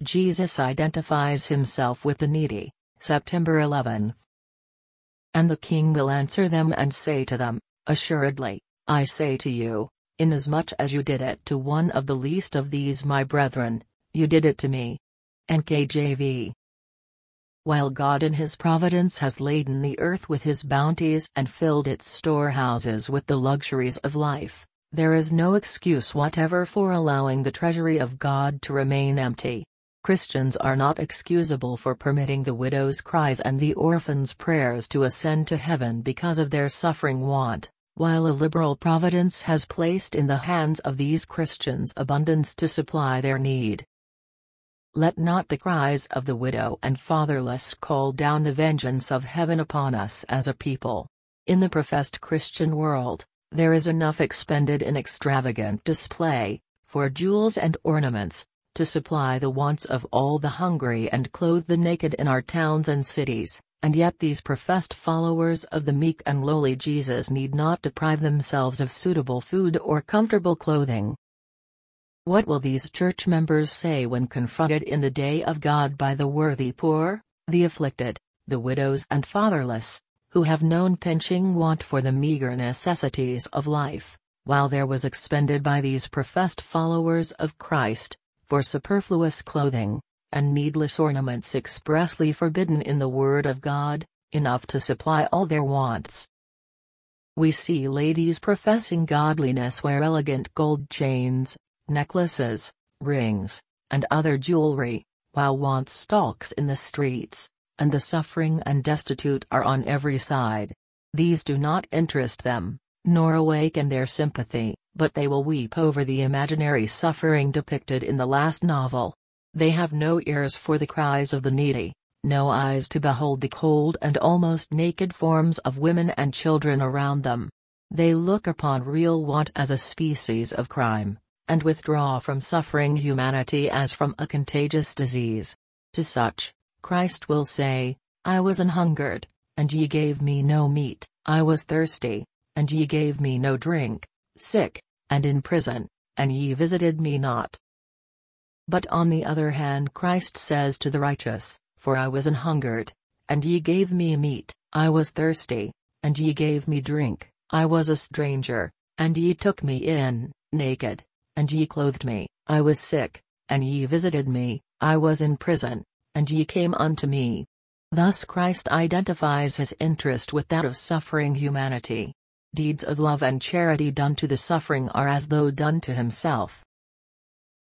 Jesus identifies himself with the needy, September 11. And the king will answer them and say to them, Assuredly, I say to you, inasmuch as you did it to one of the least of these my brethren, you did it to me. NKJV. While God in his providence has laden the earth with his bounties and filled its storehouses with the luxuries of life, there is no excuse whatever for allowing the treasury of God to remain empty. Christians are not excusable for permitting the widow's cries and the orphan's prayers to ascend to heaven because of their suffering want, while a liberal providence has placed in the hands of these Christians abundance to supply their need. Let not the cries of the widow and fatherless call down the vengeance of heaven upon us as a people. In the professed Christian world, there is enough expended in extravagant display, for jewels and ornaments, to supply the wants of all the hungry and clothe the naked in our towns and cities, and yet these professed followers of the meek and lowly Jesus need not deprive themselves of suitable food or comfortable clothing. What will these church members say when confronted in the day of God by the worthy poor, the afflicted, the widows and fatherless, who have known pinching want for the meager necessities of life, while there was expended by these professed followers of Christ, for superfluous clothing, and needless ornaments expressly forbidden in the Word of God, enough to supply all their wants? We see ladies professing godliness wear elegant gold chains, necklaces, rings, and other jewelry, while want stalks in the streets, and the suffering and destitute are on every side. These do not interest them, nor awaken their sympathy, but they will weep over the imaginary suffering depicted in the last novel. They have no ears for the cries of the needy, no eyes to behold the cold and almost naked forms of women and children around them. They look upon real want as a species of crime, and withdraw from suffering humanity as from a contagious disease. To such, Christ will say, I was an hungered, and ye gave me no meat, I was thirsty, and ye gave me no drink, sick, and in prison, and ye visited me not. But on the other hand Christ says to the righteous, For I was an hungered, and ye gave me meat, I was thirsty, and ye gave me drink, I was a stranger, and ye took me in, naked, and ye clothed me, I was sick, and ye visited me, I was in prison, and ye came unto me. Thus Christ identifies his interest with that of suffering humanity. Deeds of love and charity done to the suffering are as though done to himself.